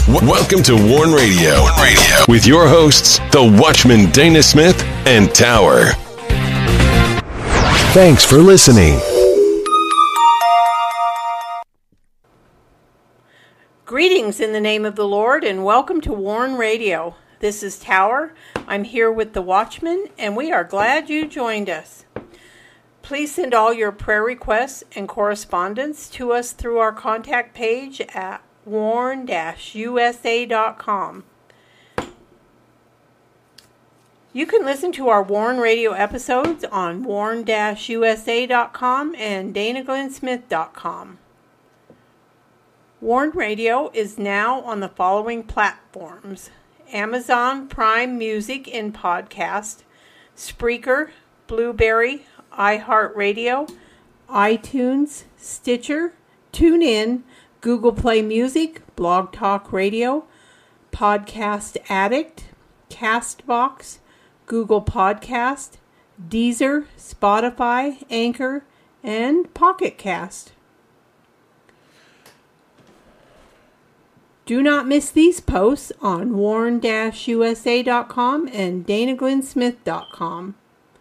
Welcome to Warn Radio. With your hosts, the Watchman Dana Smith and Tower. Thanks for listening. Greetings in the name of the Lord and welcome to Warn Radio. This is Tower. I'm here with the Watchman and we are glad you joined us. Please send all your prayer requests and correspondence to us through our contact page at warn-usa.com. You can listen to our Warn Radio episodes on warn-usa.com and danaglennsmith.com. Warn Radio is now on the following platforms: Amazon Prime Music in podcast, Spreaker, Blueberry, iHeartRadio, iTunes, Stitcher, TuneIn, Google Play Music, Blog Talk Radio, Podcast Addict, Castbox, Google Podcast, Deezer, Spotify, Anchor, and Pocket Cast. Do not miss these posts on warn-usa.com and danaglennsmith.com.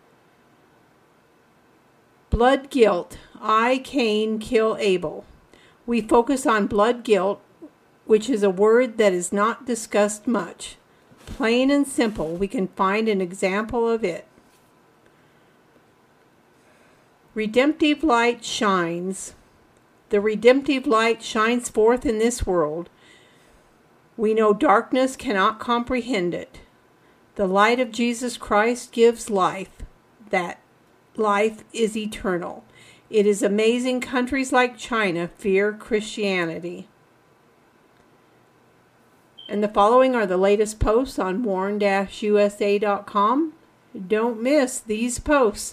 Blood guilt. I, Cain, kill Abel. We focus on blood guilt, which is a word that is not discussed much. Plain and simple, we can find an example of it. Redemptive light shines. The redemptive light shines forth in this world. We know darkness cannot comprehend it. The light of Jesus Christ gives life. That life is eternal. It is amazing countries like China fear Christianity. And the following are the latest posts on warn-usa.com. Don't miss these posts.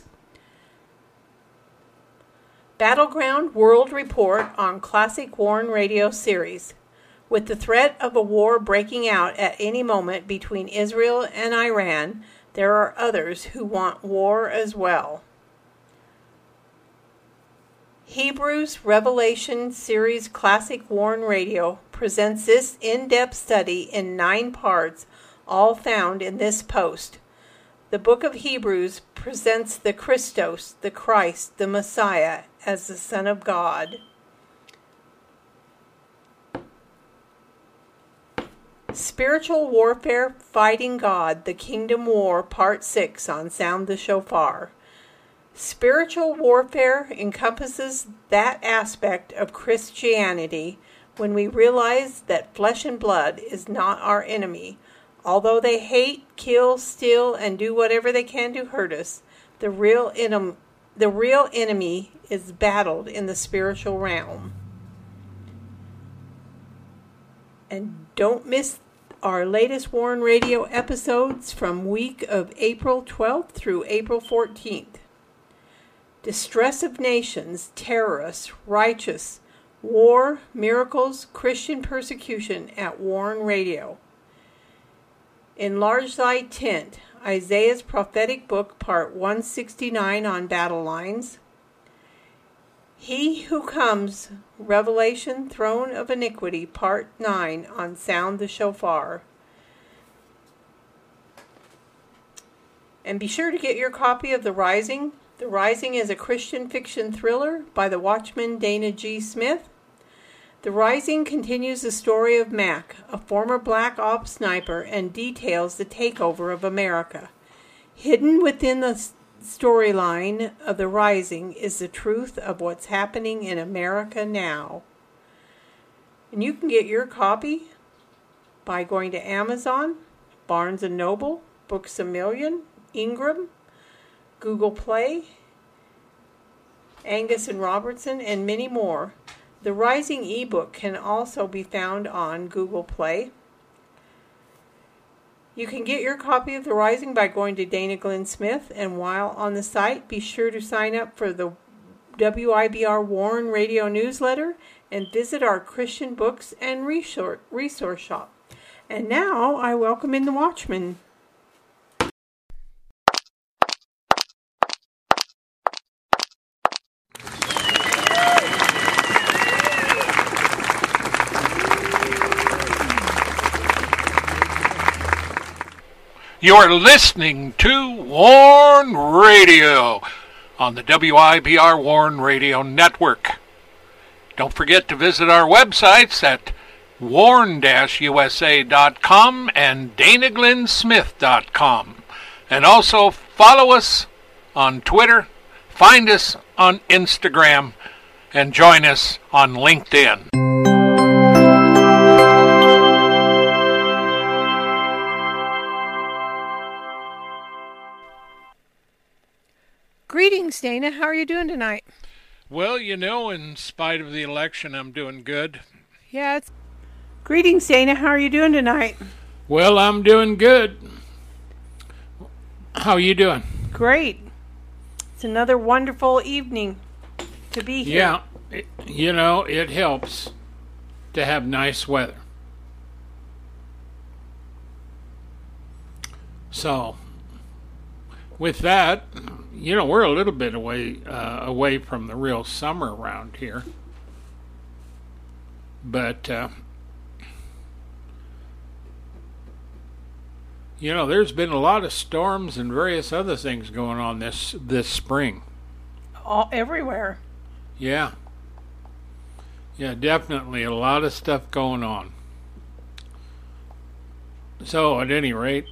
Battleground World Report on Classic Warn Radio Series. With the threat of a war breaking out at any moment between Israel and Iran, there are others who want war as well. Hebrews Revelation Series Classic Warn Radio presents this in-depth study in 9 parts, all found in this post. The book of Hebrews presents the Christos, the Christ, the Messiah, as the Son of God. Spiritual Warfare Fighting God, the Kingdom War, Part 6 on Sound the Shofar. Spiritual warfare encompasses that aspect of Christianity when we realize that flesh and blood is not our enemy. Although they hate, kill, steal, and do whatever they can to hurt us, the real enemy is battled in the spiritual realm. And don't miss our latest Warn Radio episodes from week of April 12th through April 14th. Distress of Nations, Terrorists, Righteous, War, Miracles, Christian Persecution at Warn Radio. Enlarge Thy Tent, Isaiah's Prophetic Book, Part 169 on Battle Lines. He Who Comes, Revelation, Throne of Iniquity, Part 9 on Sound the Shofar. And be sure to get your copy of The Rising. The Rising is a Christian fiction thriller by the Watchman Dana G. Smith. The Rising continues the story of Mac, a former Black Ops sniper, and details the takeover of America. Hidden within the storyline of The Rising is the truth of what's happening in America now. And you can get your copy by going to Amazon, Barnes & Noble, Books A Million, Ingram, Google Play, Angus and Robertson, and many more. The Rising ebook can also be found on Google Play. You can get your copy of The Rising by going to Dana Glenn Smith, and while on the site, be sure to sign up for the WIBR Warn Radio newsletter and visit our Christian books and resource shop. And now I welcome in the Watchman. You're listening to Warn Radio on the WIBR Warn Radio Network. Don't forget to visit our websites at warn-usa.com and danaglennsmith.com. And also follow us on Twitter, find us on Instagram, and join us on LinkedIn. Greetings, Dana. How are you doing tonight? Well, in spite of the election, I'm doing good. Yeah, Greetings, Dana. How are you doing tonight? Well, I'm doing good. How are you doing? Great. It's another wonderful evening to be here. Yeah, it helps to have nice weather. So, with that, we're a little bit away from the real summer around here. But, there's been a lot of storms and various other things going on this spring. Everywhere. Yeah. Yeah, definitely a lot of stuff going on. So, at any rate,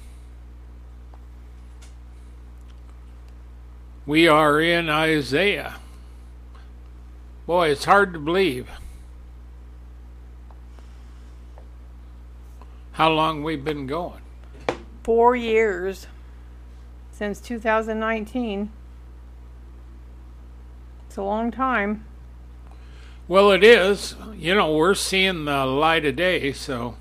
we are in Isaiah. Boy, it's hard to believe how long we've been going. 4 years since 2019. It's a long time. Well, it is. We're seeing the light of day, so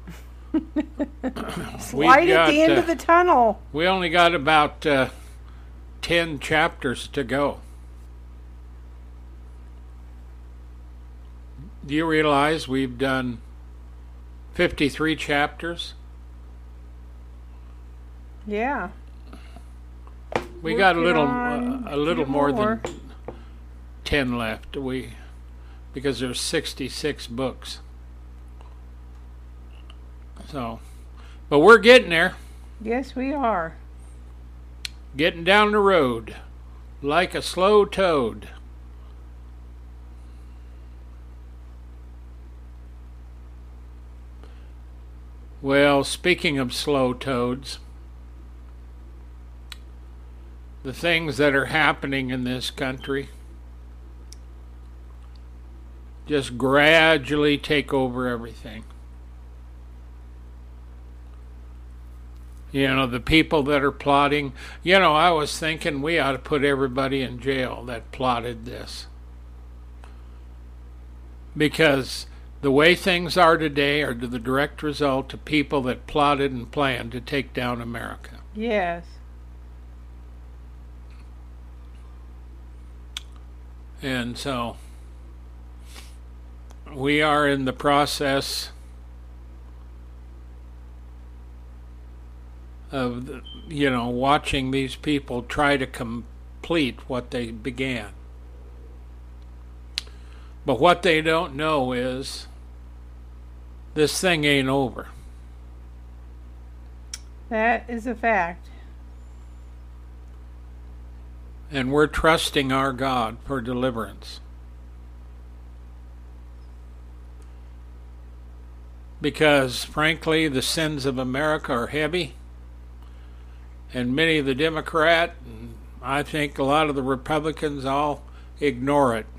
light at the end of the tunnel. We only got about 10 chapters to go. Do you realize we've done 53 chapters? Yeah. We got a little more than 10 left. Because there's 66 books. So, but we're getting there. Yes, we are. Getting down the road like a slow toad. Well, speaking of slow toads, the things that are happening in this country just gradually take over everything. The people that are plotting. I was thinking we ought to put everybody in jail that plotted this. Because the way things are today are the direct result of people that plotted and planned to take down America. Yes. And so we are in the process of, watching these people try to complete what they began. But what they don't know is this thing ain't over. That is a fact. And we're trusting our God for deliverance. Because, frankly, the sins of America are heavy. And many of the Democrat, and I think a lot of the Republicans, all ignore it.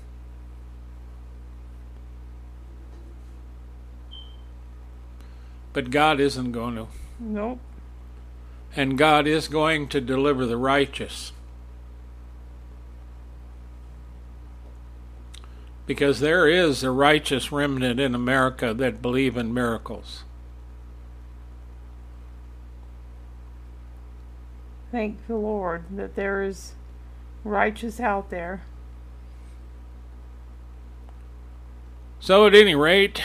But God isn't going to. Nope. And God is going to deliver the righteous. Because there is a righteous remnant in America that believe in miracles. Thank the Lord that there is righteous out there. So at any rate,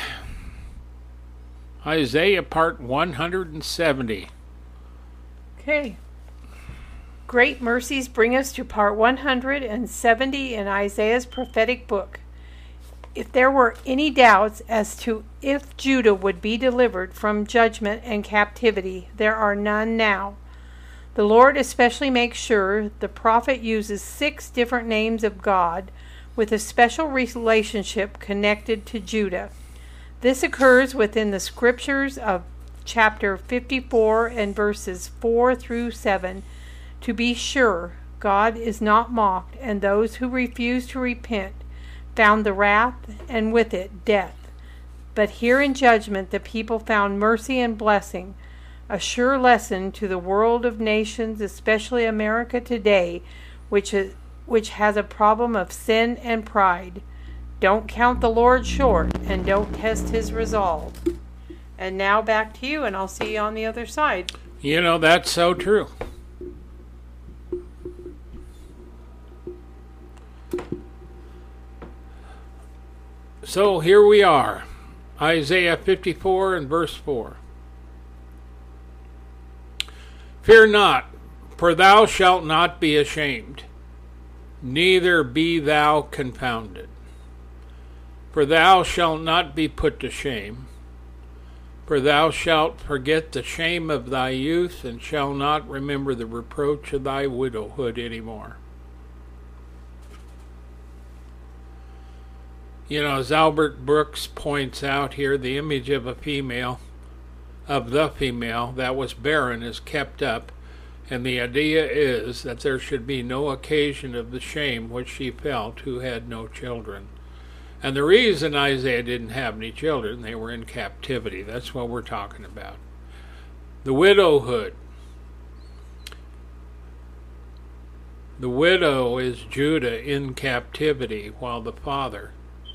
Isaiah part 170. Okay. Great mercies bring us to part 170 in Isaiah's prophetic book. If there were any doubts as to if Judah would be delivered from judgment and captivity, there are none now. The Lord especially makes sure the prophet uses 6 different names of God with a special relationship connected to Judah. This occurs within the scriptures of chapter 54 and verses 4 through 7. To be sure, God is not mocked, and those who refuse to repent found the wrath, and with it death. But here in judgment the people found mercy and blessing, a sure lesson to the world of nations, especially America today, which has a problem of sin and pride. Don't count the Lord short, and don't test his resolve. And now back to you, and I'll see you on the other side. You know, that's so true. So here we are, Isaiah 54 and verse 4. Fear not, for thou shalt not be ashamed, neither be thou confounded. For thou shalt not be put to shame, for thou shalt forget the shame of thy youth, and shalt not remember the reproach of thy widowhood any more. You know, as Albert Brooks points out here, the image of the female that was barren is kept up, and the idea is that there should be no occasion of the shame which she felt who had no children. And the reason Isaiah didn't have any children, they were in captivity. That's what we're talking about. The widowhood. The widow is Judah in captivity, while the father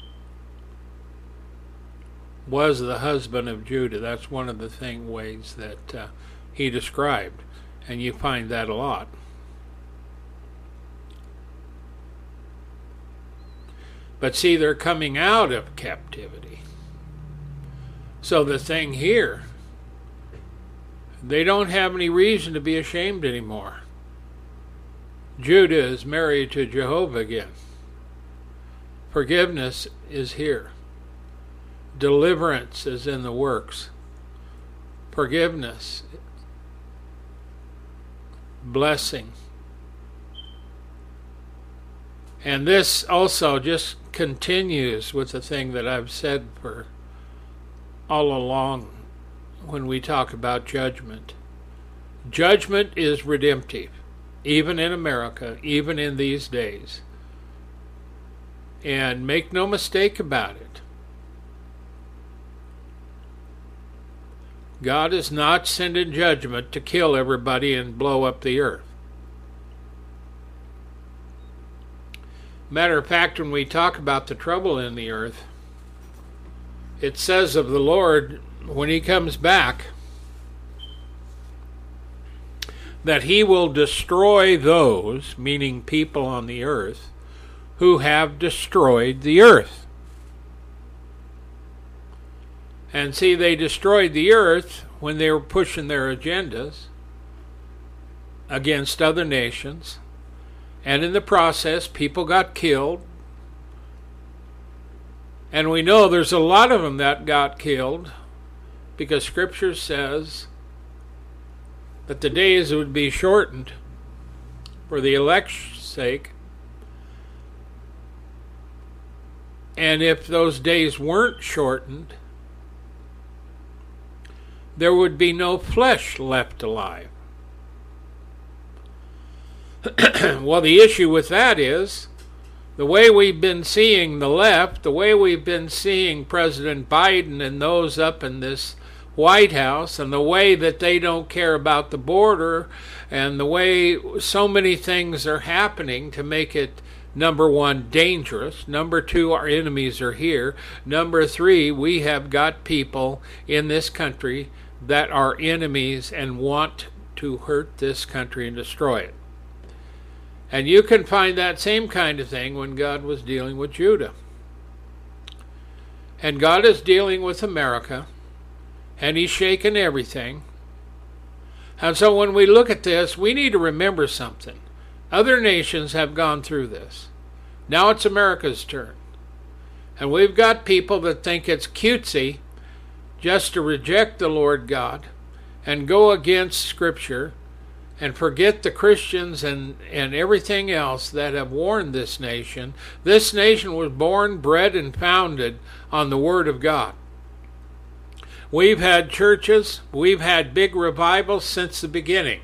was the husband of Judah. That's one of the ways that he described, and you find that a lot. But see, they're coming out of captivity. So the thing here, they don't have any reason to be ashamed anymore. Judah is married to Jehovah again. Forgiveness is here. Deliverance is in the works. Forgiveness, blessing. And this also just continues with the thing that I've said for all along when we talk about judgment. Judgment is redemptive, even in America, even in these days. And make no mistake about it. God is not sending judgment to kill everybody and blow up the earth. Matter of fact, when we talk about the trouble in the earth, it says of the Lord, when he comes back, that he will destroy those, meaning people on the earth, who have destroyed the earth. And see, they destroyed the earth when they were pushing their agendas against other nations. And in the process, people got killed. And we know there's a lot of them that got killed because Scripture says that the days would be shortened for the elect's sake. And if those days weren't shortened, there would be no flesh left alive. Well, the issue with that is the way we've been seeing the left, the way we've been seeing President Biden and those up in this White House, and the way that they don't care about the border, and the way so many things are happening to make it, number one, dangerous. Number two, our enemies are here. Number three, we have got people in this country that are enemies and want to hurt this country and destroy it. And you can find that same kind of thing when God was dealing with Judah. And God is dealing with America, and he's shaking everything. And so when we look at this, we need to remember something. Other nations have gone through this. Now it's America's turn. And we've got people that think it's cutesy just to reject the Lord God and go against Scripture and forget the Christians and everything else that have warned this nation. This nation was born, bred, and founded on the Word of God. We've had churches, we've had big revivals since the beginning.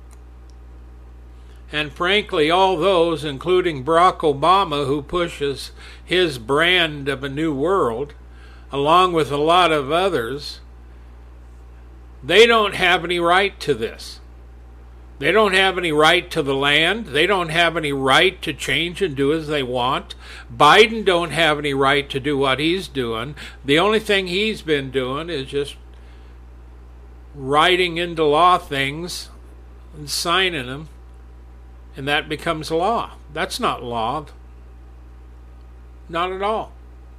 And frankly, all those, including Barack Obama, who pushes his brand of a new world, along with a lot of others, they don't have any right to this. They don't have any right to the land. They don't have any right to change and do as they want. Biden don't have any right to do what he's doing. The only thing he's been doing is just writing into law things and signing them, and that becomes law. That's not law. Not at all.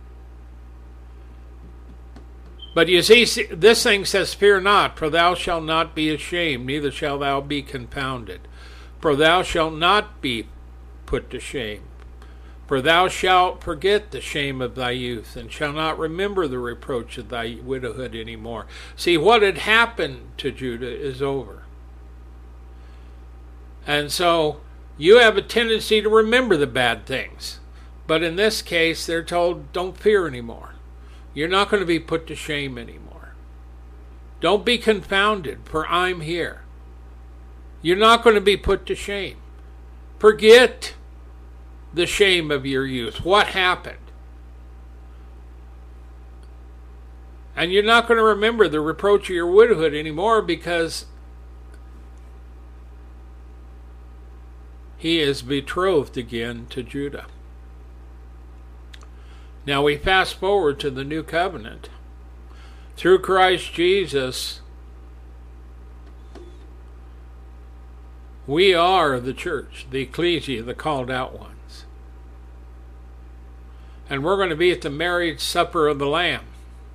But you see, this thing says, "Fear not, for thou shalt not be ashamed, neither shalt thou be confounded. For thou shalt not be put to shame. For thou shalt forget the shame of thy youth, and shalt not remember the reproach of thy widowhood any more." See, what had happened to Judah is over. And so you have a tendency to remember the bad things. But in this case, they're told, don't fear anymore. You're not going to be put to shame anymore. Don't be confounded, for I'm here. You're not going to be put to shame. Forget the shame of your youth. What happened? And you're not going to remember the reproach of your widowhood anymore, because he is betrothed again to Judah. Now we fast forward to the new covenant. Through Christ Jesus, we are the church, the ecclesia, the called out ones. And we're going to be at the marriage supper of the Lamb.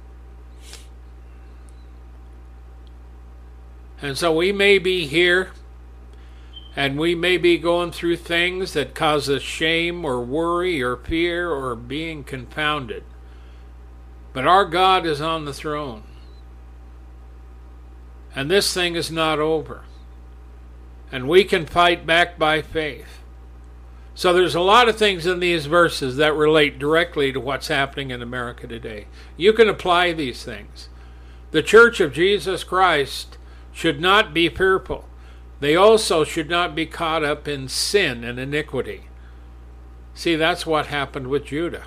And so we may be here, and we may be going through things that cause us shame or worry or fear or being confounded. But our God is on the throne. And this thing is not over. And we can fight back by faith. So there's a lot of things in these verses that relate directly to what's happening in America today. You can apply these things. The Church of Jesus Christ should not be fearful. They also should not be caught up in sin and iniquity. See, that's what happened with Judah.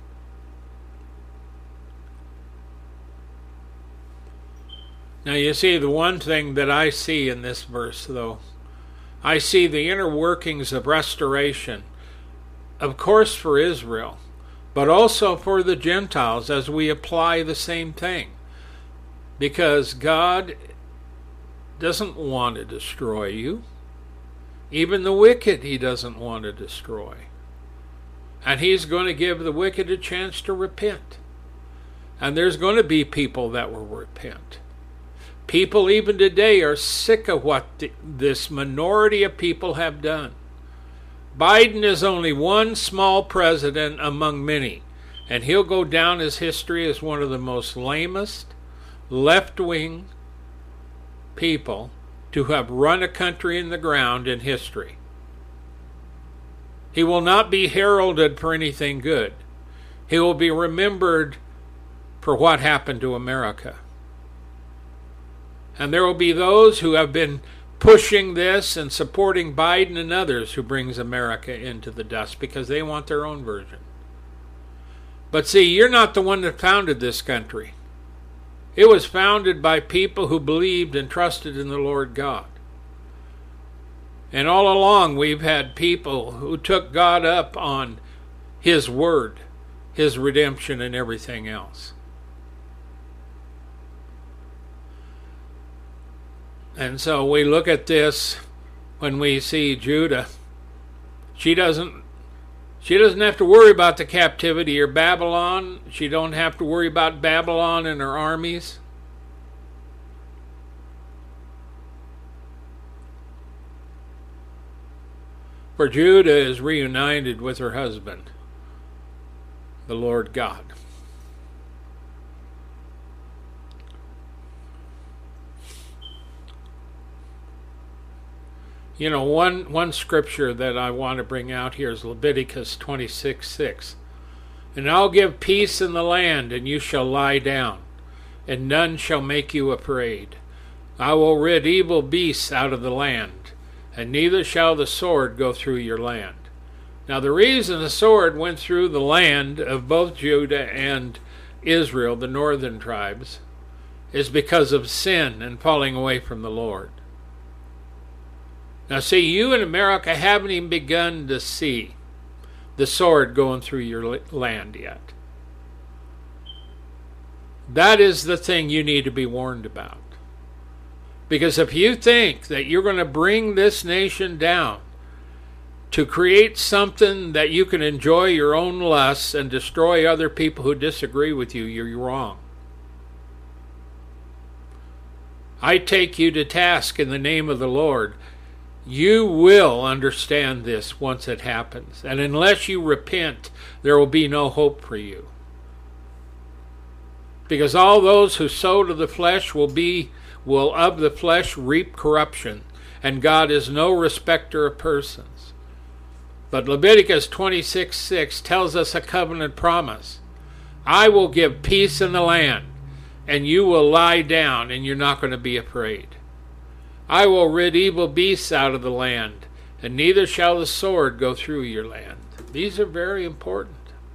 Now you see, the one thing that I see in this verse, though, I see the inner workings of restoration, of course for Israel, but also for the Gentiles as we apply the same thing. Because God doesn't want to destroy you. Even the wicked he doesn't want to destroy. And he's going to give the wicked a chance to repent. And there's going to be people that will repent. People even today are sick of what this minority of people have done. Biden is only one small president among many, and he'll go down as history as one of the most lamest, left-wing people to have run a country in the ground in history. He will not be heralded for anything good. He will be remembered for what happened to America. And there will be those who have been pushing this and supporting Biden and others who brings America into the dust because they want their own version. But see, you're not the one that founded this country. It was founded by people who believed and trusted in the Lord God. And all along we've had people who took God up on His Word, His redemption, and everything else. And so we look at this when we see Judah. She doesn't have to worry about the captivity or Babylon. She don't have to worry about Babylon and her armies. For Judah is reunited with her husband, the Lord God. You know, one scripture that I want to bring out here is Leviticus 26:6. And I'll give peace in the land, and you shall lie down, and none shall make you afraid. I will rid evil beasts out of the land, and neither shall the sword go through your land. Now the reason the sword went through the land of both Judah and Israel, the northern tribes, is because of sin and falling away from the Lord. Now see, you in America haven't even begun to see the sword going through your land yet. That is the thing you need to be warned about. Because if you think that you're going to bring this nation down to create something that you can enjoy your own lusts and destroy other people who disagree with you, you're wrong. I take you to task in the name of the Lord. You will understand this once it happens. And unless you repent, there will be no hope for you. Because all those who sow to the flesh will of the flesh reap corruption. And God is no respecter of persons. But Leviticus 26:6 tells us a covenant promise. I will give peace in the land, and you will lie down, and you're not going to be afraid. I will rid evil beasts out of the land, and neither shall the sword go through your land. These are very important.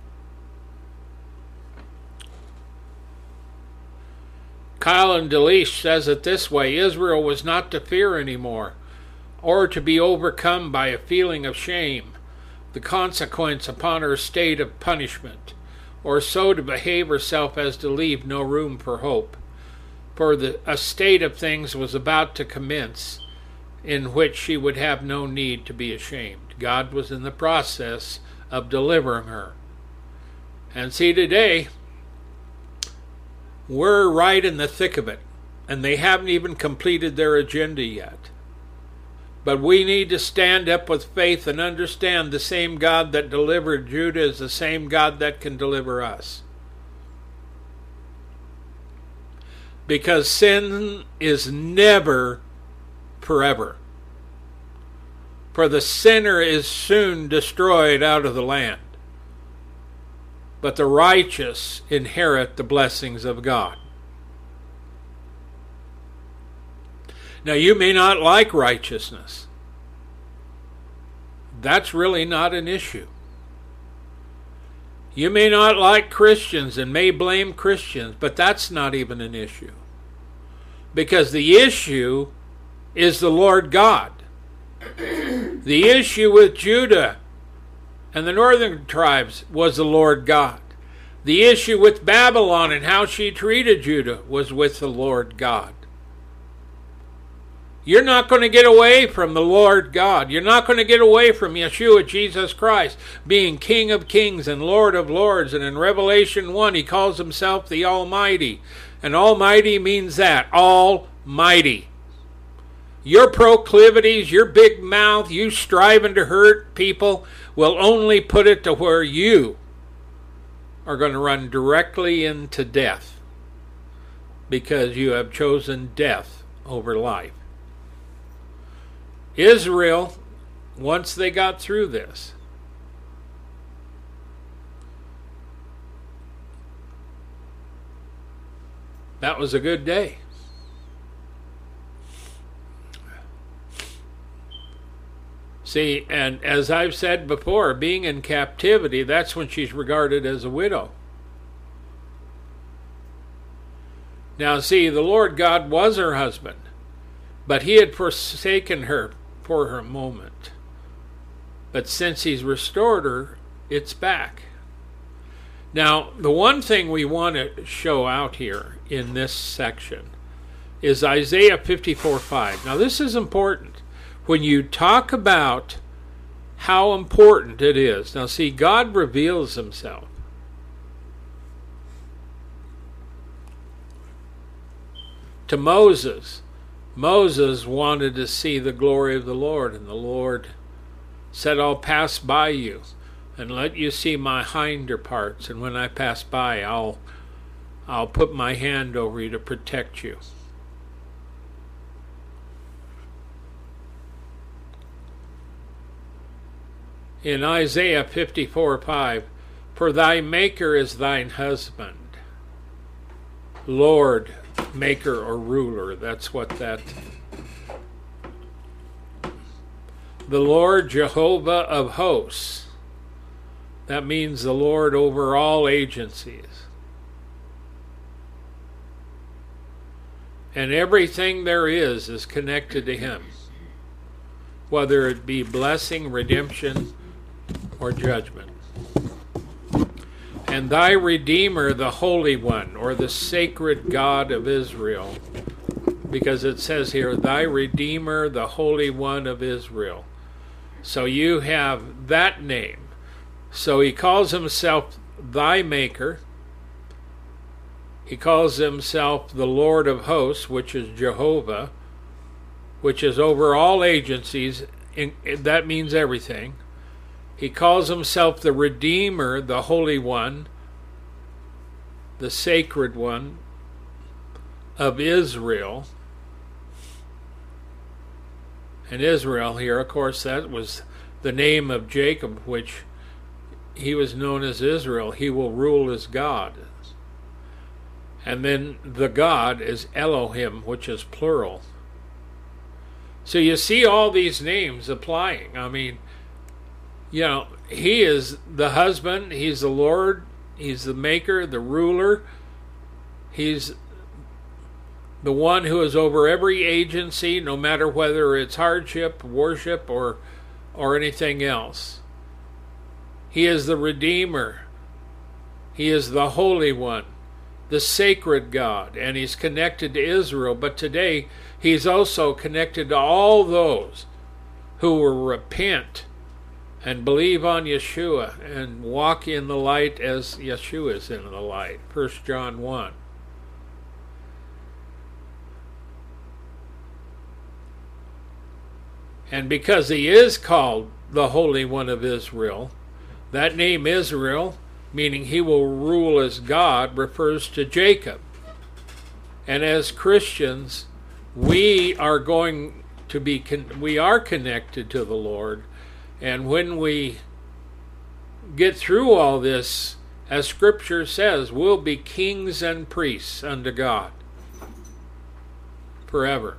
Colin Delish says it this way: Israel was not to fear anymore, or to be overcome by a feeling of shame, the consequence upon her state of punishment, or so to behave herself as to leave no room for hope. For a state of things was about to commence in which she would have no need to be ashamed. God was in the process of delivering her. And see, today, we're right in the thick of it, and they haven't even completed their agenda yet. But we need to stand up with faith and understand the same God that delivered Judah is the same God that can deliver us. Because sin is never forever. For the sinner is soon destroyed out of the land. But the righteous inherit the blessings of God. Now, you may not like righteousness. That's really not an issue. You may not like Christians and may blame Christians, but that's not even an issue. Because the issue is the Lord God. The issue with Judah and the northern tribes was the Lord God. The issue with Babylon and how she treated Judah was with the Lord God. You're not going to get away from the Lord God. You're not going to get away from Yeshua, Jesus Christ, being King of Kings and Lord of Lords. And in Revelation 1, he calls himself the Almighty. And Almighty means that, Almighty. Your proclivities, your big mouth, you striving to hurt people will only put it to where you are going to run directly into death. Because you have chosen death over life. Israel, once they got through this, that was a good day. See, and as I've said before, being in captivity, that's when she's regarded as a widow. Now, see, the Lord God was her husband, but he had forsaken her for her moment. But since he's restored her, it's back. Now, the one thing we want to show out here in this section is Isaiah 54:5. Now, this is important. When you talk about how important it is. Now, see, God reveals himself. To Moses. Moses wanted to see the glory of the Lord, and the Lord said, I'll pass by you. and let you see my hinder parts, and when I pass by, I'll put my hand over you to protect you. In Isaiah 54:5, for thy maker is thine husband. Lord, maker or ruler, that's what that. The Lord Jehovah of hosts. That means the Lord over all agencies. And everything there is connected to him, whether it be blessing, redemption, or judgment. And thy Redeemer, the Holy One, or the sacred God of Israel, because it says here, thy Redeemer, the Holy One of Israel. So you have that name. So he calls himself thy Maker. He calls himself the Lord of hosts, which is Jehovah, which is over all agencies. That means everything. He calls himself the Redeemer, the Holy One, the Sacred One of Israel. And Israel here, of course, that was the name of Jacob, which he was known as Israel. He will rule as God. And then the God is Elohim, which is plural. So you see all these names applying. I mean, he is the husband, he's the Lord, he's the maker, the ruler. He's the one who is over every agency, no matter whether it's hardship, worship, or anything else. He is the Redeemer. He is the Holy One, the sacred God, and he's connected to Israel. But today, he's also connected to all those who will repent and believe on Yeshua and walk in the light as Yeshua is in the light. 1 John 1. And because he is called the Holy One of Israel, that name Israel, meaning he will rule as God, refers to Jacob. And as Christians, we are connected to the Lord. And when we get through all this, as Scripture says, we'll be kings and priests unto God forever.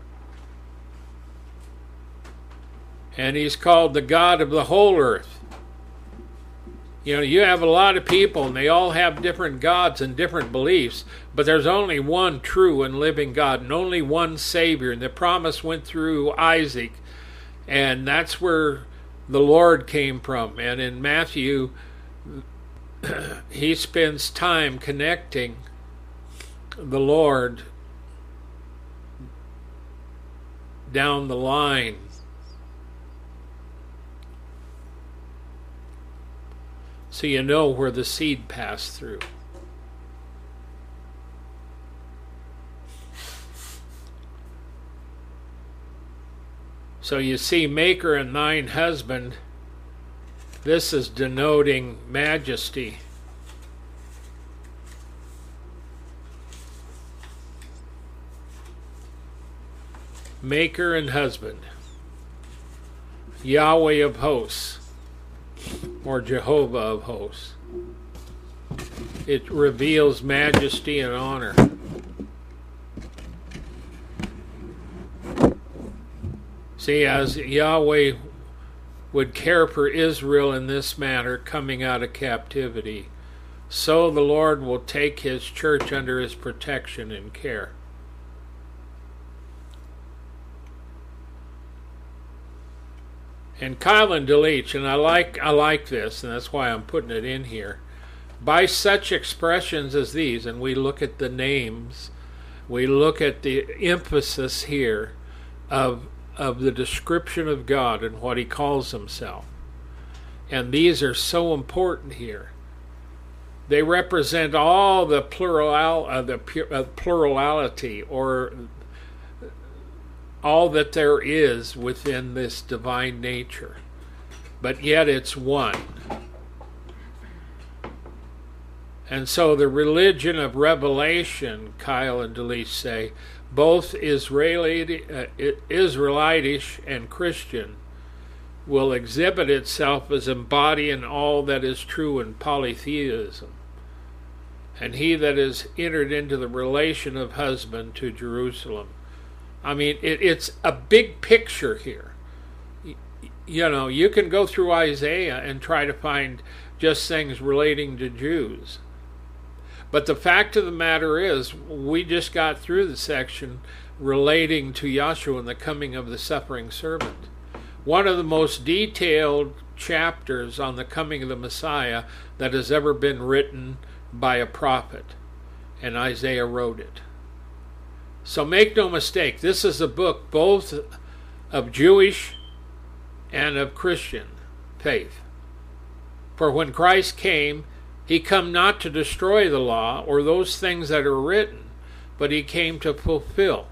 And he's called the God of the whole earth. You have a lot of people, and they all have different gods and different beliefs, but there's only one true and living God, and only one Savior. And the promise went through Isaac, and that's where the Lord came from. And in Matthew, he spends time connecting the Lord down the line. So you know where the seed passed through. So you see, Maker and thine husband, this is denoting majesty. Maker and husband. Yahweh of hosts, or Jehovah of hosts. It reveals majesty and honor. See, as Yahweh would care for Israel in this manner, coming out of captivity, so the Lord will take his church under his protection and care. And Colin Delich, and I like this, and that's why I'm putting it in here. By such expressions as these, and we look at the names, we look at the emphasis here of the description of God and what he calls himself. And these are so important here. They represent all the plurality, or all that there is within this divine nature. But yet it's one. And so the religion of revelation, Kyle and Delise say, both Israelitish and Christian, will exhibit itself as embodying all that is true in polytheism. And he that is entered into the relation of husband to Jerusalem. I mean, it's a big picture here. You know, you can go through Isaiah and try to find just things relating to Jews. But the fact of the matter is, we just got through the section relating to Yahshua and the coming of the suffering servant. One of the most detailed chapters on the coming of the Messiah that has ever been written by a prophet. And Isaiah wrote it. So make no mistake, this is a book both of Jewish and of Christian faith. For when Christ came, he come not to destroy the law or those things that are written, but he came to fulfill.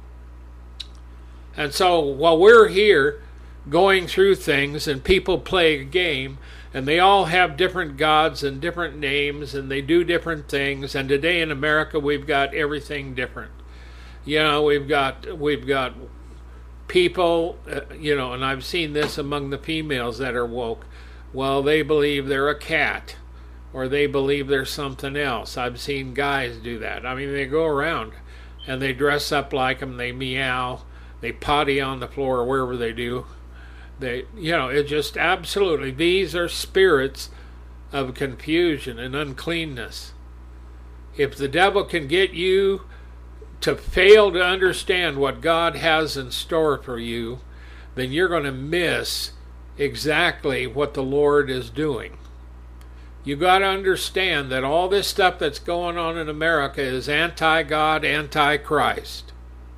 And so while we're here going through things and people play a game, and they all have different gods and different names, and they do different things, and today in America we've got everything different. You know, we've got people, and I've seen this among the females that are woke. Well, they believe they're a cat, or they believe they're something else. I've seen guys do that. I mean, they go around and they dress up like them, they meow, they potty on the floor, or wherever they do. It just absolutely, these are spirits of confusion and uncleanness. If the devil can get you to fail to understand what God has in store for you, then you're going to miss exactly what the Lord is doing. You got to understand that all this stuff that's going on in America is anti-God, anti-Christ.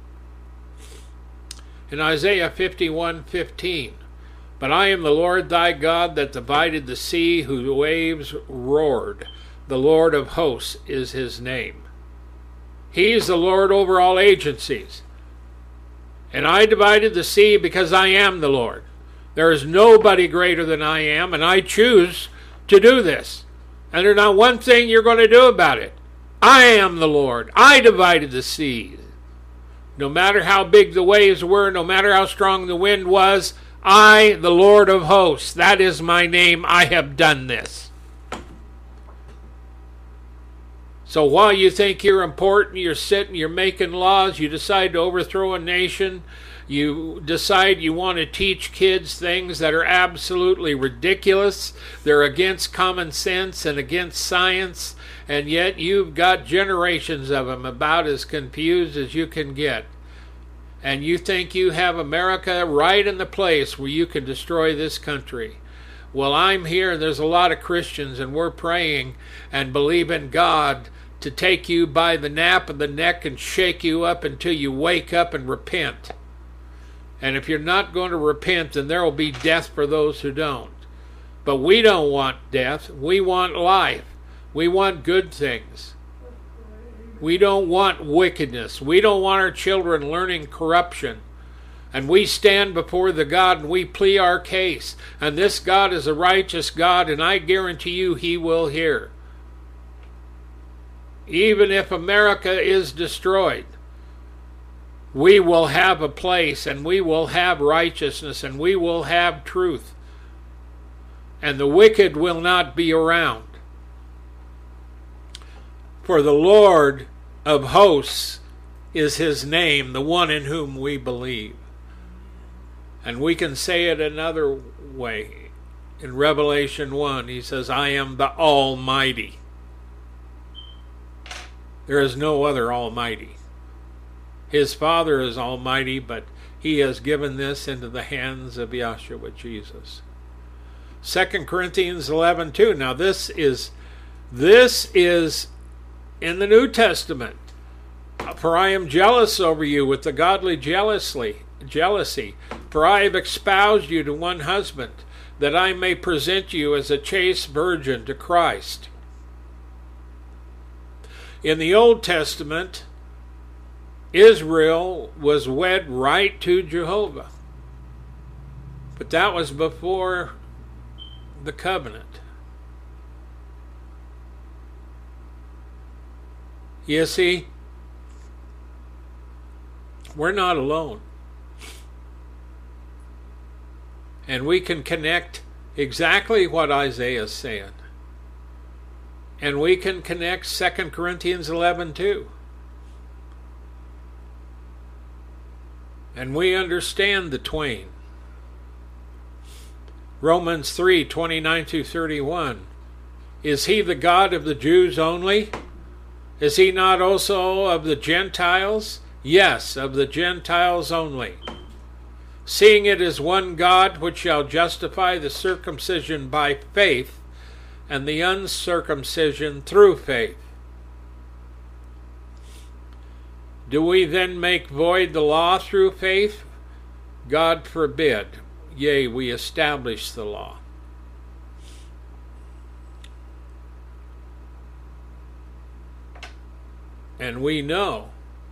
In Isaiah 51:15, but I am the Lord thy God that divided the sea, whose waves roared. The Lord of hosts is his name. He is the Lord over all agencies. And I divided the sea because I am the Lord. There is nobody greater than I am, and I choose to do this. And there's not one thing you're going to do about it. I am the Lord. I divided the sea. No matter how big the waves were, no matter how strong the wind was, I, the Lord of hosts, that is my name. I have done this. So while you think you're important, you're sitting, you're making laws, you decide to overthrow a nation, you decide you want to teach kids things that are absolutely ridiculous, they're against common sense and against science, and yet you've got generations of them about as confused as you can get. And you think you have America right in the place where you can destroy this country. Well, I'm here, and there's a lot of Christians, and we're praying and believing God to take you by the nape of the neck and shake you up until you wake up and repent. And if you're not going to repent, then there will be death for those who don't. But we don't want death. We want life. We want good things. We don't want wickedness. We don't want our children learning corruption. And we stand before the God and we plead our case. And this God is a righteous God, and I guarantee you he will hear. Even if America is destroyed, we will have a place, and we will have righteousness, and we will have truth. And the wicked will not be around. For the Lord of hosts is his name, the one in whom we believe. And we can say it another way. In Revelation 1, he says, I am the Almighty. There is no other Almighty. His Father is Almighty, but he has given this into the hands of Yahshua Jesus. 2 Corinthians 11:2. Now this is in the New Testament. For I am jealous over you with the godly jealousy. For I have espoused you to one husband, that I may present you as a chaste virgin to Christ. In the Old Testament, Israel was wed right to Jehovah. But that was before the covenant. You see, we're not alone. And we can connect exactly what Isaiah is saying. And we can connect 2 Corinthians 11 too. And we understand the twain. Romans 3:29-31. Is he the God of the Jews only? Is he not also of the Gentiles? Yes, of the Gentiles only. Seeing it is one God which shall justify the circumcision by faith and the uncircumcision through faith. Do we then make void the law through faith? God forbid. Yea, we establish the law. And we know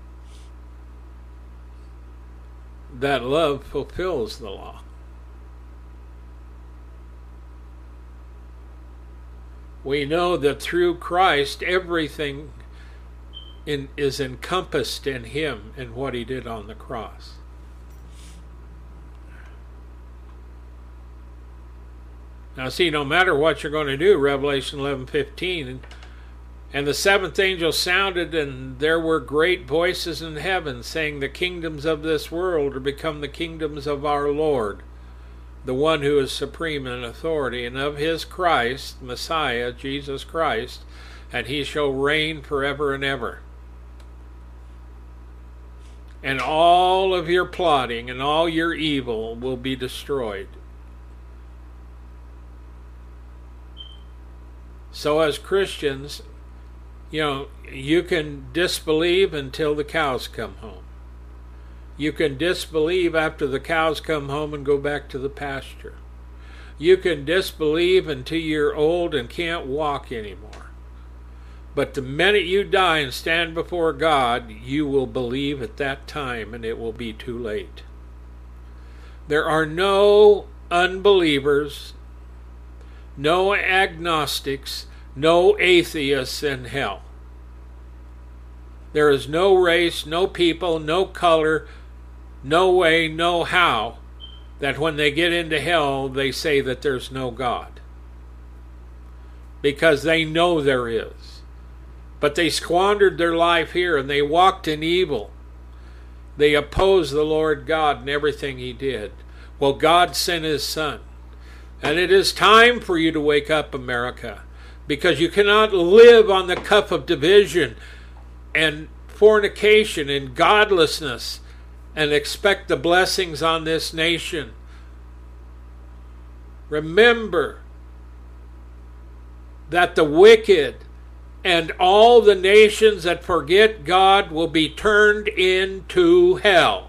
that love fulfills the law. We know that through Christ everything is encompassed in him and what he did on the cross. Now see, no matter what you're going to do, Revelation 11:15, and the seventh angel sounded, and there were great voices in heaven, saying, the kingdoms of this world are become the kingdoms of our Lord, the one who is supreme in authority, and of his Christ, Messiah, Jesus Christ, and he shall reign forever and ever. And all of your plotting and all your evil will be destroyed. So as Christians, you can disbelieve until the cows come home. You can disbelieve after the cows come home and go back to the pasture. You can disbelieve until you're old and can't walk anymore. But the minute you die and stand before God, you will believe at that time, and it will be too late. There are no unbelievers, no agnostics, no atheists in hell. There is no race, no people, no color, no way, no how, that when they get into hell, they say that there's no God. Because they know there is. But they squandered their life here, and they walked in evil. They opposed the Lord God and everything he did. Well, God sent his Son. And it is time for you to wake up, America. Because you cannot live on the cup of division and fornication and godlessness and expect the blessings on this nation. Remember that the wicked and all the nations that forget God will be turned into hell.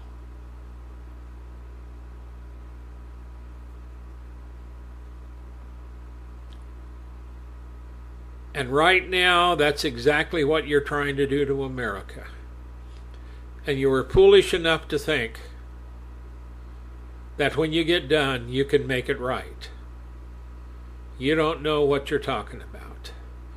And right now, that's exactly what you're trying to do to America. And you were foolish enough to think that when you get done, you can make it right. You don't know what you're talking about.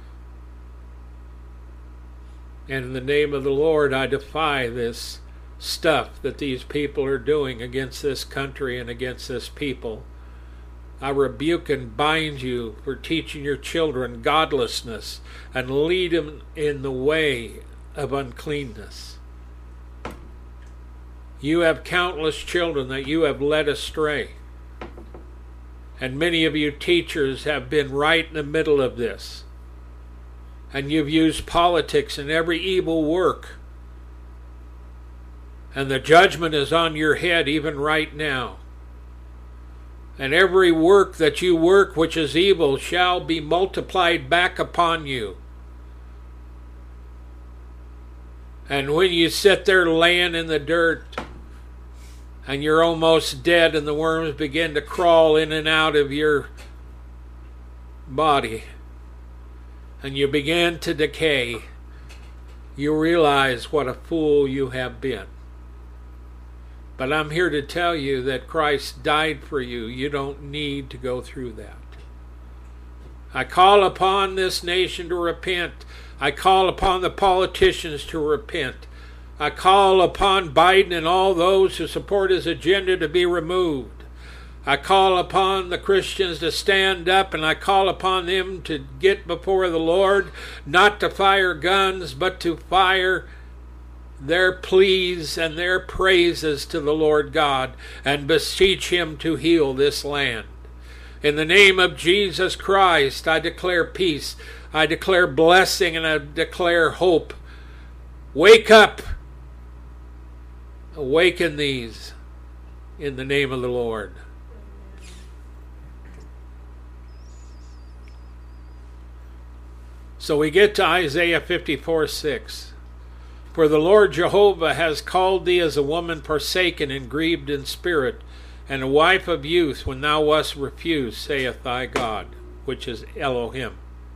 And in the name of the Lord, I defy this stuff that these people are doing against this country and against this people. I rebuke and bind you for teaching your children godlessness and lead them in the way of uncleanness. You have countless children that you have led astray. And many of you teachers have been right in the middle of this. And you've used politics in every evil work. And the judgment is on your head even right now. And every work that you work which is evil shall be multiplied back upon you. And when you sit there laying in the dirt and you're almost dead and the worms begin to crawl in and out of your body and you begin to decay, you realize what a fool you have been. But I'm here to tell you that Christ died for you. You don't need to go through that. I call upon this nation to repent. I call upon the politicians to repent. I call upon Biden and all those who support his agenda to be removed. I call upon the Christians to stand up, and I call upon them to get before the Lord, not to fire guns, but to fire their pleas and their praises to the Lord God, and beseech him to heal this land. In the name of Jesus Christ, I declare peace, I declare blessing, and I declare hope. Wake up! Awaken these in the name of the Lord. So we get to Isaiah 54:6. For the Lord Jehovah has called thee as a woman forsaken and grieved in spirit, and a wife of youth when thou wast refused, saith thy God, which is Elohim.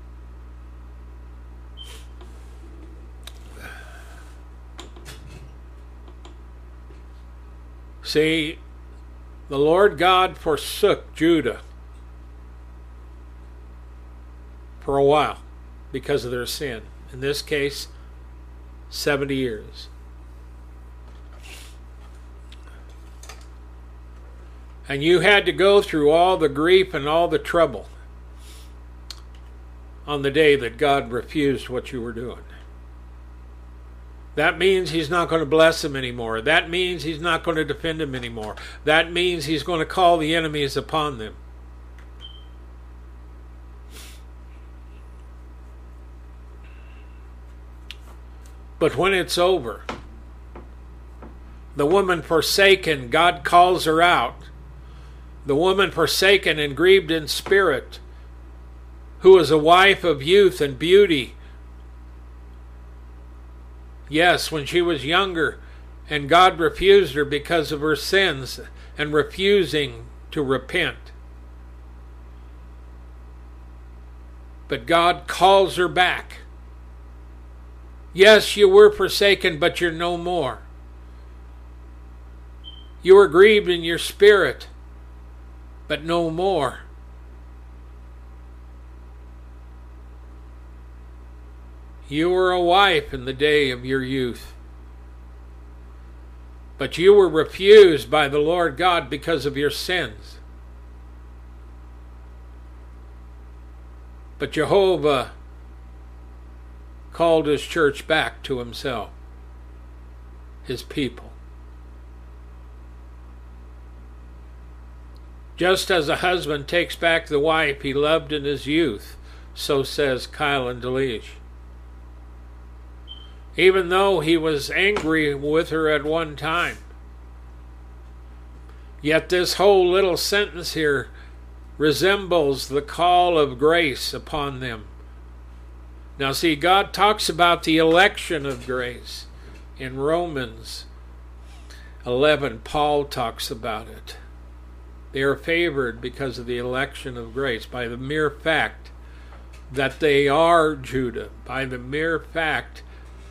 See, the Lord God forsook Judah for a while because of their sin. In this case, 70 years. And you had to go through all the grief and all the trouble on the day that God refused what you were doing. That means he's not going to bless them anymore. That means he's not going to defend them anymore. That means he's going to call the enemies upon them. But when it's over, the woman forsaken, God calls her out. The woman forsaken and grieved in spirit, who is a wife of youth and beauty. Yes, when she was younger, and God refused her because of her sins and refusing to repent. But God calls her back. Yes, you were forsaken, but you're no more. You were grieved in your spirit, but no more. You were a wife in the day of your youth, but you were refused by the Lord God because of your sins. But Jehovah called his church back to himself, his people. Just as a husband takes back the wife he loved in his youth, so says Keil DeLeach. Even though he was angry with her at one time. Yet this whole little sentence here resembles the call of grace upon them. Now see, God talks about the election of grace. In Romans 11, Paul talks about it. They are favored because of the election of grace, by the mere fact that they are Judah, by the mere fact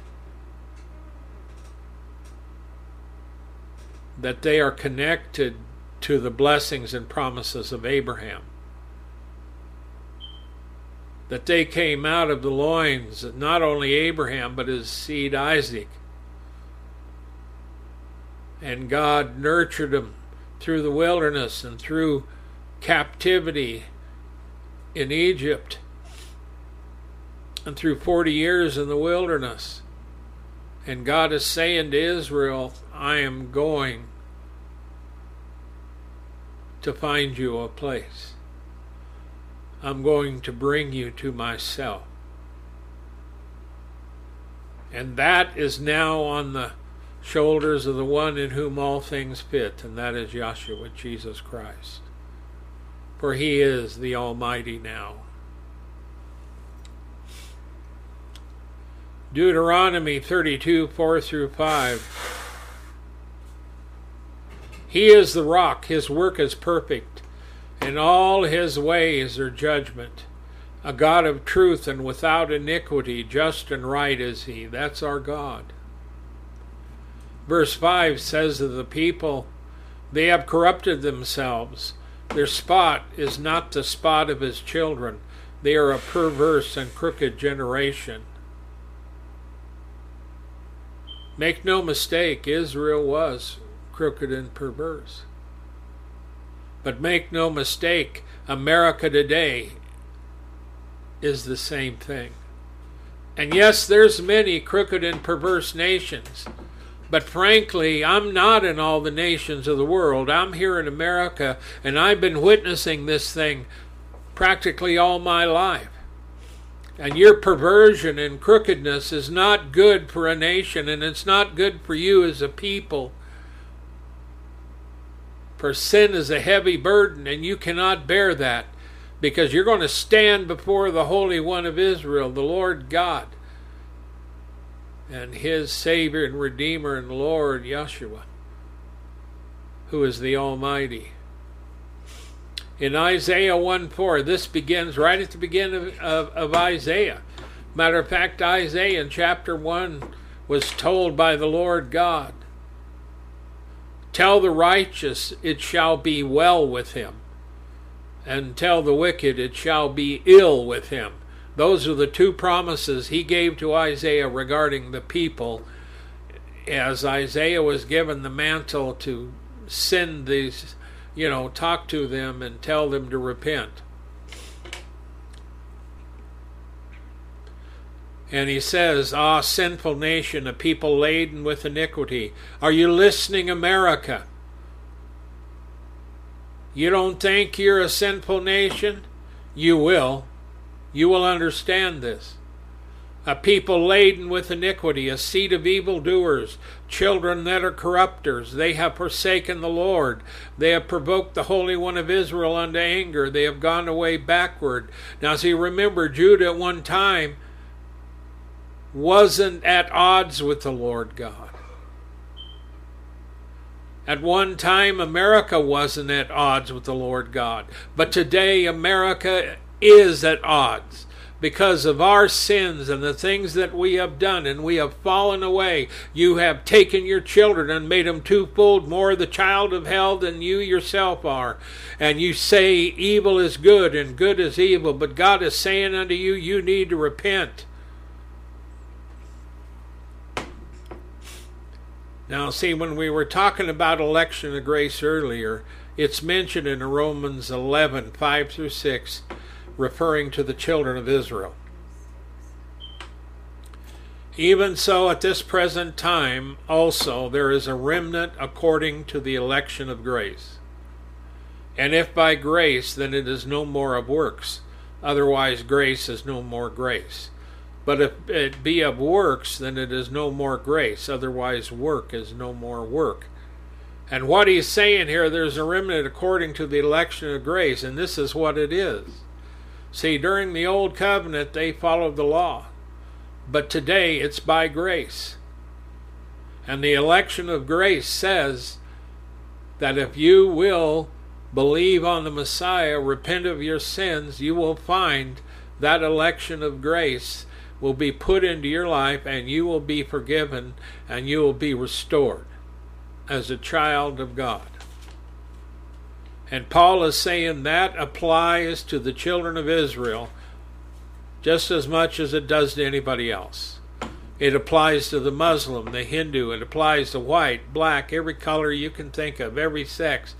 that they are connected to the blessings and promises of Abraham. That they came out of the loins of not only Abraham, but his seed Isaac. And God nurtured them through the wilderness and through captivity in Egypt, and through 40 years in the wilderness. And God is saying to Israel, I am going to find you a place. I'm going to bring you to myself. And that is now on the shoulders of the one in whom all things fit, and that is Yahshua, Jesus Christ. For he is the Almighty now. Deuteronomy 32, 4 through 5. He is the rock, his work is perfect, and all his ways are judgment. A God of truth and without iniquity, just and right is he. That's our God. Verse 5 says of the people, they have corrupted themselves. Their spot is not the spot of his children. They are a perverse and crooked generation. Make no mistake, Israel was crooked and perverse. But make no mistake, America today is the same thing. And yes, there's many crooked and perverse nations. But frankly, I'm not in all the nations of the world. I'm here in America, and I've been witnessing this thing practically all my life. And your perversion and crookedness is not good for a nation, and it's not good for you as a people. For sin is a heavy burden, and you cannot bear that, because you're going to stand before the Holy One of Israel, the Lord God, and His Savior and Redeemer and Lord, Yeshua, who is the Almighty. In Isaiah 1:4, this begins right at the beginning of Isaiah. Matter of fact, Isaiah in chapter 1 was told by the Lord God, "Tell the righteous it shall be well with him, and tell the wicked it shall be ill with him." Those are the two promises he gave to Isaiah regarding the people, as Isaiah was given the mantle to send these, talk to them and tell them to repent. And he says, "Ah, sinful nation, a people laden with iniquity." Are you listening, America? You don't think you're a sinful nation? You will. You will understand this. A people laden with iniquity, a seed of evildoers, children that are corrupters. They have forsaken the Lord. They have provoked the Holy One of Israel unto anger. They have gone away backward. Now see, remember, Judah at one time wasn't at odds with the Lord God. At one time, America wasn't at odds with the Lord God. But today, America is at odds because of our sins and the things that we have done, and we have fallen away. You have taken your children and made them twofold more the child of hell than you yourself are. And you say evil is good and good is evil, but God is saying unto you, you need to repent. Now, see, when we were talking about election of grace earlier, it's mentioned in Romans 11, 5 through 6, referring to the children of Israel. Even so, at this present time, also, there is a remnant according to the election of grace. And if by grace, then it is no more of works. Otherwise, grace is no more grace. But if it be of works, then it is no more grace. Otherwise, work is no more work. And what he's saying here, there's a remnant according to the election of grace, and this is what it is. See, during the Old Covenant, they followed the law. But today, it's by grace. And the election of grace says that if you will believe on the Messiah, repent of your sins, you will find that election of grace will be put into your life, and you will be forgiven, and you will be restored as a child of God. And Paul is saying that applies to the children of Israel just as much as it does to anybody else. It applies to the Muslim, the Hindu, it applies to white, black, every color you can think of, every sex.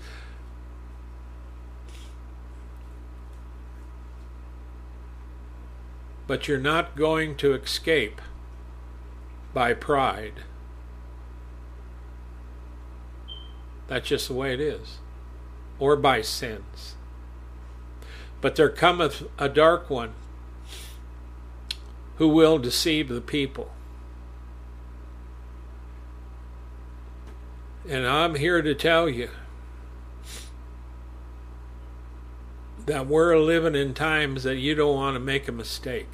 But you're not going to escape by pride. That's just the way it is. Or by sins. But there cometh a dark one who will deceive the people. And I'm here to tell you that we're living in times that you don't want to make a mistake.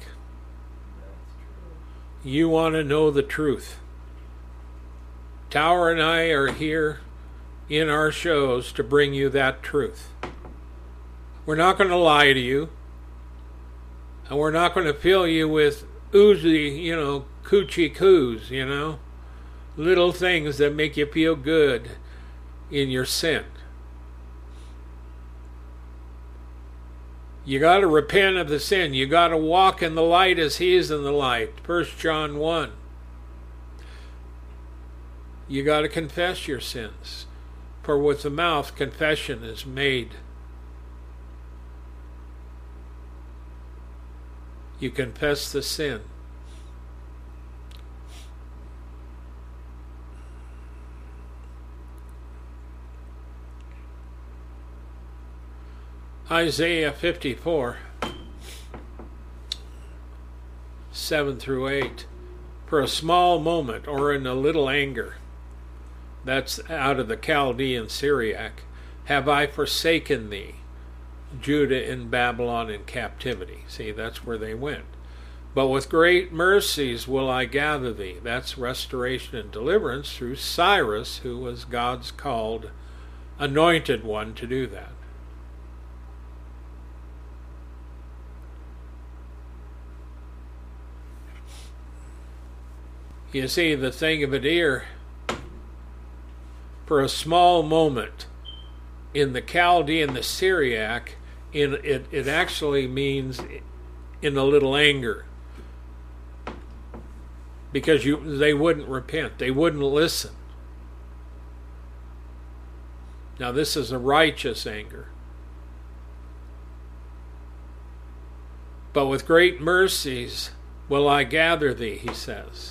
You want to know the truth. Tower and I are here in our shows to bring you that truth. We're not going to lie to you. And we're not going to fill you with oozy, coochie coos, little things that make you feel good in your sin. You got to repent of the sin. You got to walk in the light as he is in the light. 1 John 1. You got to confess your sins. For with the mouth confession is made. You confess the sin. Isaiah 54, 7 through 8. For a small moment, or in a little anger, that's out of the Chaldean Syriac, have I forsaken thee, Judah in Babylon in captivity. See, that's where they went. But with great mercies will I gather thee. That's restoration and deliverance through Cyrus, who was God's called anointed one to do that. You see, the thing of it here, for a small moment, in the Chaldean, the Syriac, it actually means in a little anger. Because they wouldn't repent. They wouldn't listen. Now this is a righteous anger. But with great mercies will I gather thee, he says.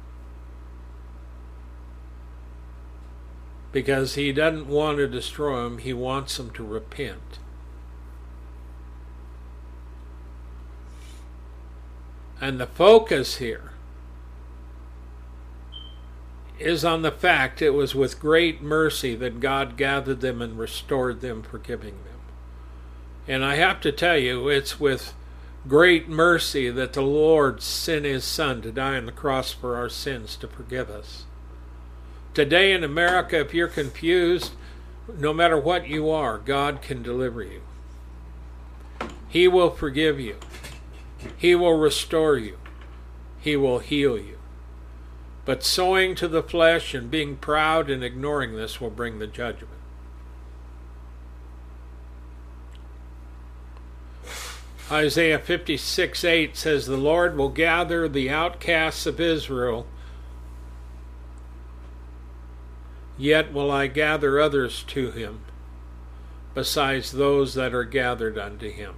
Because he doesn't want to destroy them, he wants them to repent. And the focus here is on the fact it was with great mercy that God gathered them and restored them, forgiving them. And I have to tell you, it's with great mercy that the Lord sent his Son to die on the cross for our sins to forgive us. Today in America, if you're confused, no matter what you are, God can deliver you. He will forgive you. He will restore you. He will heal you. But sowing to the flesh and being proud and ignoring this will bring the judgment. Isaiah 56:8 says, the Lord will gather the outcasts of Israel, yet will I gather others to him, besides those that are gathered unto him.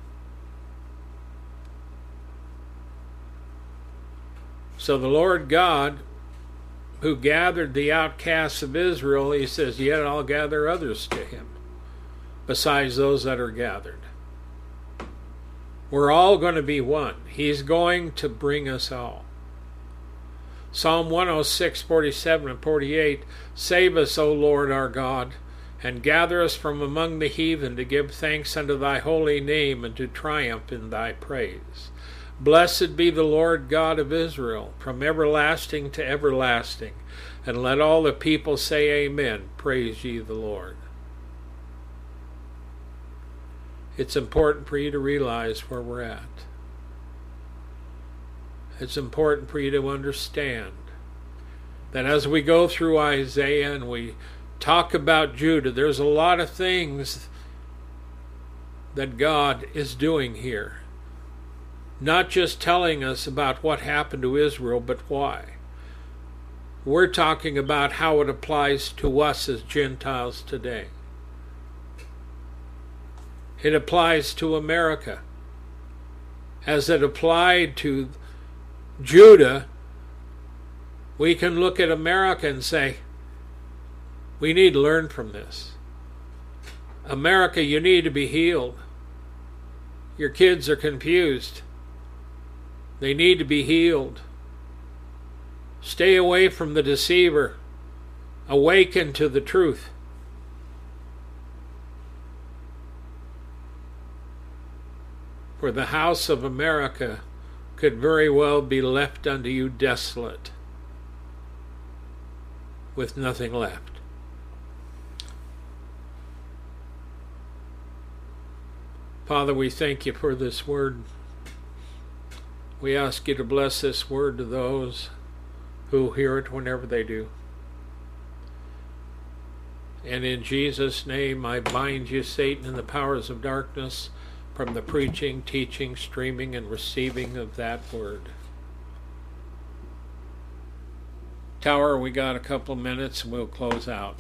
So the Lord God, who gathered the outcasts of Israel, he says, yet I'll gather others to him, besides those that are gathered. We're all going to be one. He's going to bring us all. Psalm 106, 47 and 48, save us, O Lord our God, and gather us from among the heathen to give thanks unto thy holy name and to triumph in thy praise. Blessed be the Lord God of Israel, from everlasting to everlasting. And let all the people say amen. Praise ye the Lord. It's important for you to realize where we're at. It's important for you to understand that as we go through Isaiah and we talk about Judah, there's a lot of things that God is doing here. Not just telling us about what happened to Israel, but why. We're talking about how it applies to us as Gentiles today. It applies to America. As it applied to Judah, we can look at America and say, we need to learn from this. America, you need to be healed. Your kids are confused. They need to be healed. Stay away from the deceiver. Awaken to the truth. For the house of America could very well be left unto you desolate, with nothing left. Father, we thank you for this word. We ask you to bless this word to those who hear it whenever they do. And in Jesus' name, I bind you, Satan, and the powers of darkness. from the preaching, teaching, streaming, and receiving of that word. Tower, we got a couple of minutes and we'll close out.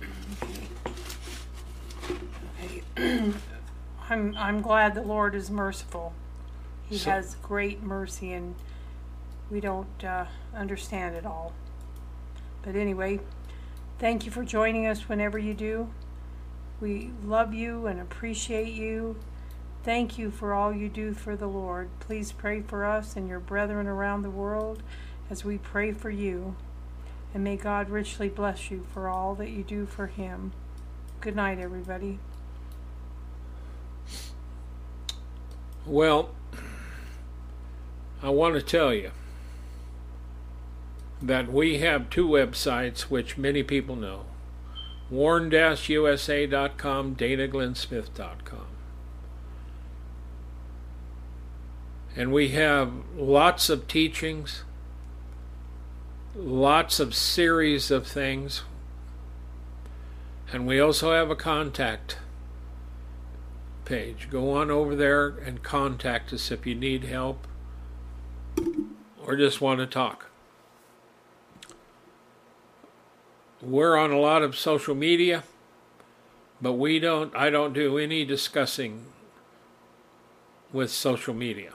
Okay. I'm glad the Lord is merciful. He has great mercy, and we don't understand it all. But anyway, thank you for joining us whenever you do. We love you and appreciate you. Thank you for all you do for the Lord. Please pray for us and your brethren around the world as we pray for you. And may God richly bless you for all that you do for Him. Good night, everybody. Well, I want to tell you that we have two websites which many people know. warn-usa.com, DanaGlennSmith.com. And we have lots of teachings, lots of series of things, and we also have a contact page. Go on over there and contact us if you need help or just want to talk. We're on a lot of social media, but I don't do any discussing with social media.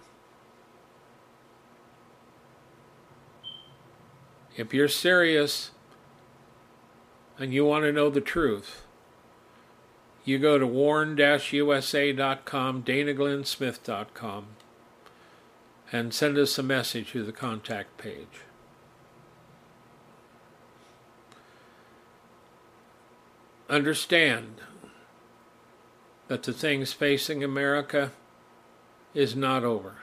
If you're serious and you want to know the truth, you go to warn-usa.com, DanaGlennSmith.com, and send us a message through the contact page. Understand that the things facing America is not over.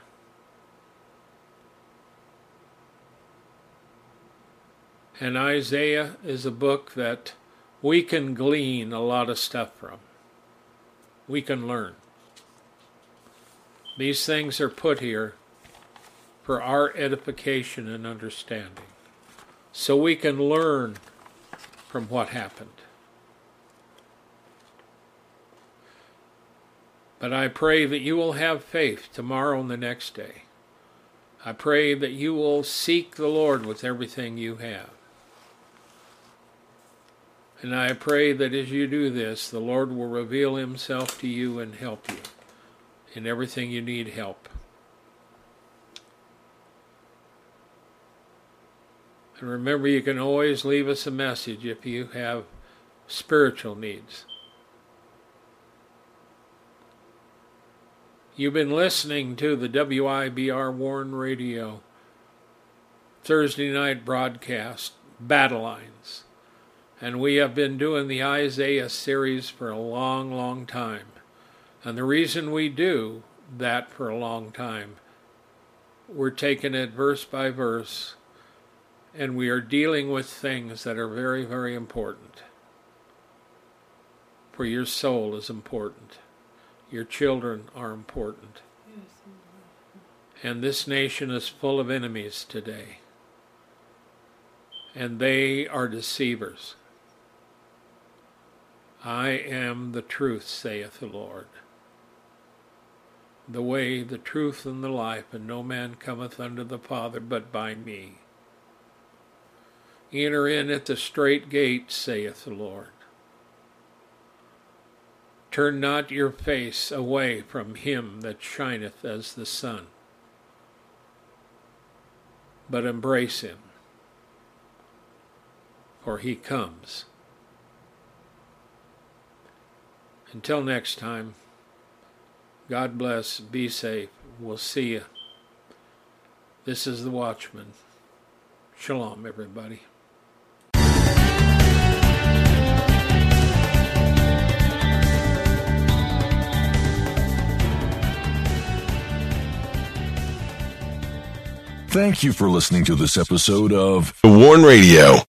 And Isaiah is a book that we can glean a lot of stuff from. We can learn. These things are put here for our edification and understanding, so we can learn from what happened. But I pray that you will have faith tomorrow and the next day. I pray that you will seek the Lord with everything you have. And I pray that as you do this, the Lord will reveal Himself to you and help you in everything you need help. And remember, you can always leave us a message if you have spiritual needs. You've been listening to the WIBR Warn Radio Thursday night broadcast, Battle Lines. And we have been doing the Isaiah series for a long, long time. And the reason we do that for a long time, we're taking it verse by verse, and we are dealing with things that are very, very important. For your soul is important. Your children are important. And this nation is full of enemies today. And they are deceivers. I am the truth, saith the Lord. The way, the truth, and the life, and no man cometh unto the Father but by me. Enter in at the strait gate, saith the Lord. Turn not your face away from him that shineth as the sun, but embrace him, for he comes. Until next time, God bless, be safe, we'll see you. This is The Watchman. Shalom, everybody. Thank you for listening to this episode of The Warn Radio.